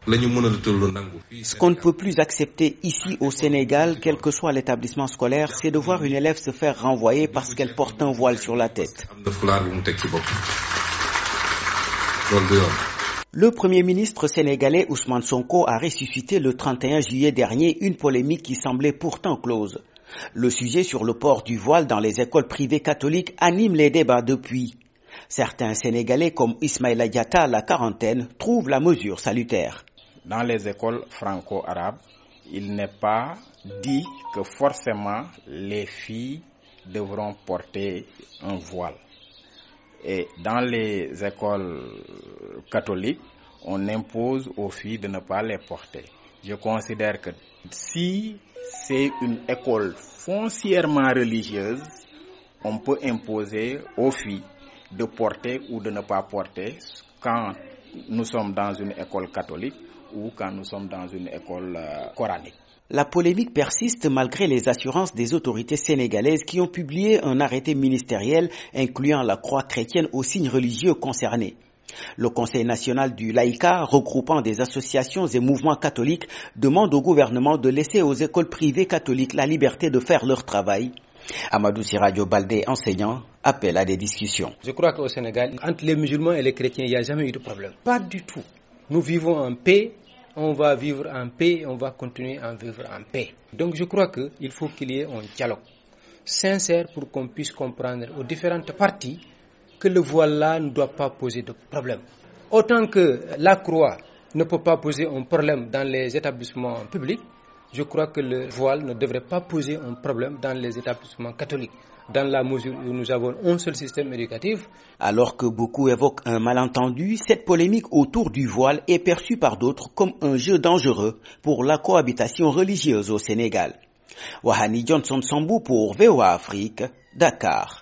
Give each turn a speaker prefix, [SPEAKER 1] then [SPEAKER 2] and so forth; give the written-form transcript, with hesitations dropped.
[SPEAKER 1] Ce qu'on ne peut plus accepter ici au Sénégal, quel que soit l'établissement scolaire, c'est de voir une élève se faire renvoyer parce qu'elle porte un voile sur la tête. Le Premier ministre sénégalais Ousmane Sonko a ressuscité le 31 juillet dernier une polémique qui semblait pourtant close. Le sujet sur le port du voile dans les écoles privées catholiques anime les débats depuis. Certains Sénégalais comme Ismaïla Diatta à la quarantaine trouvent la mesure salutaire.
[SPEAKER 2] Dans les écoles franco-arabes, il n'est pas dit que forcément les filles devront porter un voile. Et dans les écoles catholiques, on impose aux filles de ne pas les porter. Je considère que si c'est une école foncièrement religieuse, on peut imposer aux filles de porter ou de ne pas porter quand nous sommes dans une école catholique ou quand nous sommes dans une école coranique.
[SPEAKER 1] La polémique persiste malgré les assurances des autorités sénégalaises qui ont publié un arrêté ministériel incluant la croix chrétienne aux signes religieux concernés. Le Conseil national du laïcat, regroupant des associations et mouvements catholiques, demande au gouvernement de laisser aux écoles privées catholiques la liberté de faire leur travail. Amadou Siradio Baldé, enseignant, appelle à des discussions.
[SPEAKER 3] Je crois qu'au Sénégal, entre les musulmans et les chrétiens, il n'y a jamais eu de problème. Pas du tout. Nous vivons en paix. On va vivre en paix, on va continuer à vivre en paix. Donc je crois qu'il faut qu'il y ait un dialogue sincère pour qu'on puisse comprendre aux différentes parties que le voile-là ne doit pas poser de problème. Autant que la croix ne peut pas poser un problème dans les établissements publics, je crois que le voile ne devrait pas poser un problème dans les établissements catholiques, dans la mesure où nous avons un seul système éducatif.
[SPEAKER 1] Alors que beaucoup évoquent un malentendu, cette polémique autour du voile est perçue par d'autres comme un jeu dangereux pour la cohabitation religieuse au Sénégal. Wahani Johnson Sambou pour VOA Afrique, Dakar.